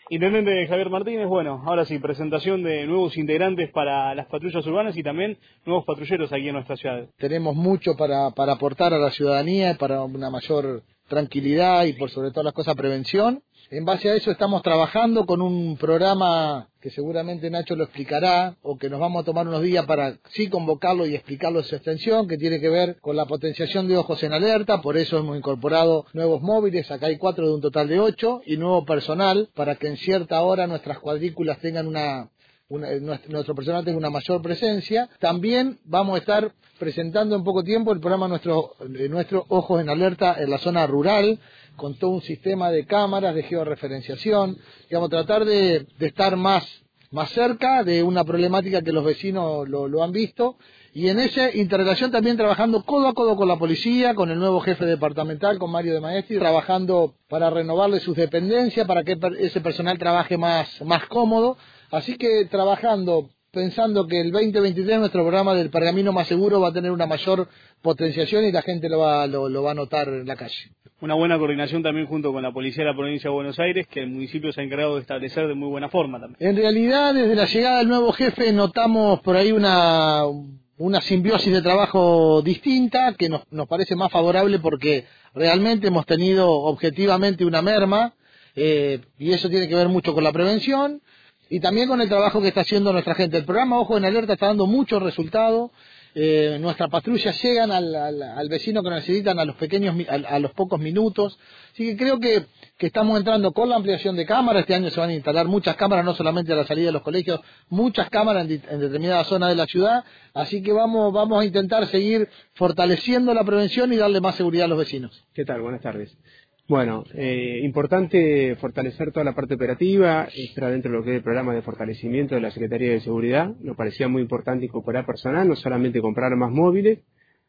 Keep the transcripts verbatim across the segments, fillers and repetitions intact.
Intendente Javier Martínez, bueno, ahora sí, presentación de nuevos integrantes para las patrullas urbanas y también nuevos patrulleros aquí en nuestra ciudad. Tenemos mucho para, para aportar a la ciudadanía, para una mayor tranquilidad y por sobre todas las cosas prevención. En base a eso estamos trabajando con un programa que seguramente Nacho lo explicará, o que nos vamos a tomar unos días para sí convocarlo y explicarlo en su extensión, que tiene que ver con la potenciación de ojos en alerta. Por eso hemos incorporado nuevos móviles, acá hay cuatro de un total de ocho, y nuevo personal para que en cierta hora nuestras cuadrículas tengan una... Una, nuestro personal tenga una mayor presencia. También vamos a estar presentando en poco tiempo el programa nuestro, nuestro Ojos en Alerta en la zona rural, con todo un sistema de cámaras, de georreferenciación. Digamos, tratar de, de estar más, más cerca de una problemática que los vecinos lo, lo han visto. Y en esa integración también trabajando codo a codo con la policía, con el nuevo jefe departamental, con Mario de Maestri, trabajando para renovarle sus dependencias, para que ese personal trabaje más, más cómodo. Así que trabajando, pensando que el veinte veintitrés nuestro programa del Pergamino Más Seguro va a tener una mayor potenciación y la gente lo va, lo, lo va a notar en la calle. Una buena coordinación también junto con la Policía de la Provincia de Buenos Aires, que el municipio se ha encargado de establecer de muy buena forma también. En realidad, desde la llegada del nuevo jefe notamos por ahí una... una simbiosis de trabajo distinta que nos, nos parece más favorable porque realmente hemos tenido objetivamente una merma eh, y eso tiene que ver mucho con la prevención y también con el trabajo que está haciendo nuestra gente. El programa Ojo en Alerta está dando muchos resultados. Eh, nuestras patrullas llegan al, al, al vecino que necesitan a los pequeños a, a los pocos minutos, así que creo que, que estamos entrando con la ampliación de cámaras. Este año se van a instalar muchas cámaras, no solamente a la salida de los colegios, muchas cámaras en, en determinadas zonas de la ciudad, así que vamos, vamos a intentar seguir fortaleciendo la prevención y darle más seguridad a los vecinos. ¿Qué tal? Buenas tardes. Bueno, eh, importante fortalecer toda la parte operativa, estar dentro de lo que es el programa de fortalecimiento de la Secretaría de Seguridad. Nos parecía muy importante incorporar personal, no solamente comprar más móviles.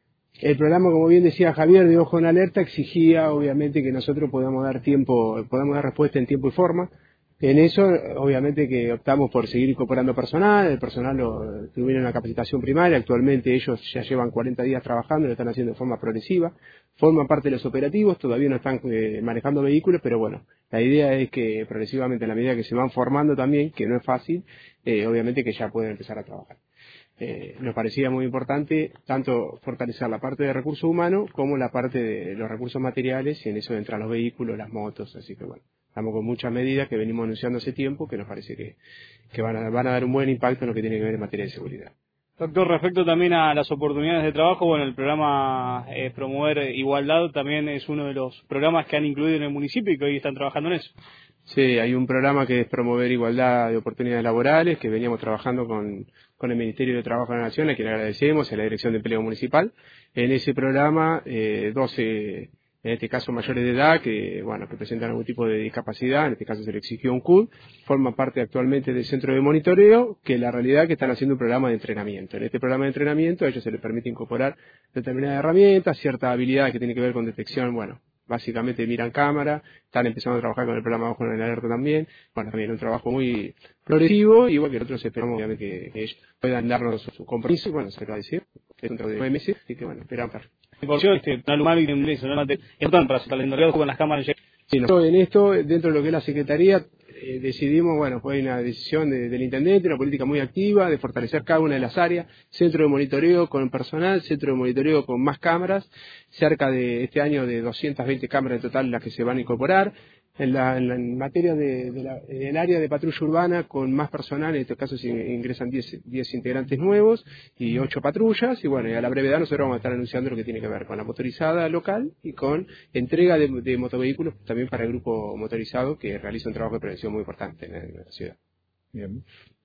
El programa, como bien decía Javier, de Ojo en Alerta, exigía obviamente que nosotros podamos dar tiempo, podamos dar respuesta en tiempo y forma. En eso, obviamente que optamos por seguir incorporando personal. El personal lo, tuvieron una capacitación primaria, actualmente ellos ya llevan cuarenta días trabajando, lo están haciendo de forma progresiva, forman parte de los operativos, todavía no están eh, manejando vehículos, pero bueno, la idea es que progresivamente, a la medida que se van formando también, que no es fácil, eh, obviamente que ya pueden empezar a trabajar. Eh, nos parecía muy importante tanto fortalecer la parte de recursos humanos como la parte de los recursos materiales, y en eso entran los vehículos, las motos, así que bueno. Estamos con muchas medidas que venimos anunciando hace tiempo que nos parece que, que van, a, van a dar un buen impacto en lo que tiene que ver en materia de seguridad. Doctor, respecto también a las oportunidades de trabajo, bueno, el programa eh, Promover Igualdad también es uno de los programas que han incluido en el municipio y que hoy están trabajando en eso. Sí, hay un programa que es Promover Igualdad de Oportunidades Laborales, que veníamos trabajando con, con el Ministerio de Trabajo de la Nación, a quien agradecemos, a la Dirección de Empleo Municipal. En ese programa, eh, doce... en este caso mayores de edad, que bueno que presentan algún tipo de discapacidad, en este caso se le exigió un C U D, forman parte actualmente del centro de monitoreo, que la realidad es que están haciendo un programa de entrenamiento. En este programa de entrenamiento a ellos se les permite incorporar determinadas herramientas, ciertas habilidades que tienen que ver con detección, bueno, básicamente miran cámara, están empezando a trabajar con el programa Ojo en Alerta también, bueno, también un trabajo muy progresivo, igual que nosotros esperamos obviamente que, que ellos puedan darnos su compromiso, y bueno, se acaba de decir, es un trabajo de nueve meses, así que bueno, esperamos. Por cierto, este, un alumno de inglés, ¿no? Es importante para estar en con las cámaras. Sí, nosotros en esto, dentro de lo que es la Secretaría, eh, decidimos, bueno, fue una decisión de, del Intendente, una política muy activa de fortalecer cada una de las áreas, centro de monitoreo con personal, centro de monitoreo con más cámaras, cerca de este año de doscientas veinte cámaras en total las que se van a incorporar. En, la, en, la, en materia de, de la, en el área de patrulla urbana con más personal, en este caso se ingresan diez integrantes nuevos y ocho patrullas, y bueno, y a la brevedad nosotros vamos a estar anunciando lo que tiene que ver con la motorizada local y con entrega de, de motovehículos también para el grupo motorizado, que realiza un trabajo de prevención muy importante en, en la ciudad. Bien.